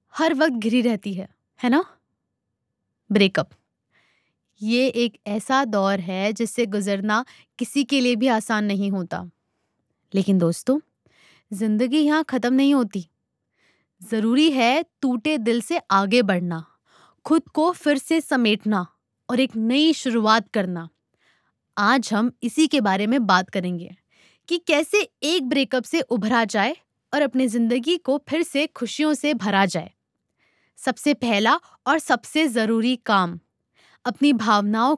हर वक्त घिरी रहती है ना? ब्रेकअप। ये एक ऐसा दौर है जिससे गुजरना किसी के लिए भी आसान नहीं होता। लेकिन दोस्तों, जिंदगी यहाँ खत्म नहीं होती। जरूरी है टूटे दिल से आगे बढ़ना, खुद को फिर से समेटना और एक नई शुरुआत करना। आज हम इसी के बारे में बात करेंगे कि कैसे एक ब्रेकअप से उभरा जाए और अपनी जिंदगी को फिर से खुशियों से भरा जाए। सबसे पहला और सबसे जरूरी काम, अपनी भावनाओं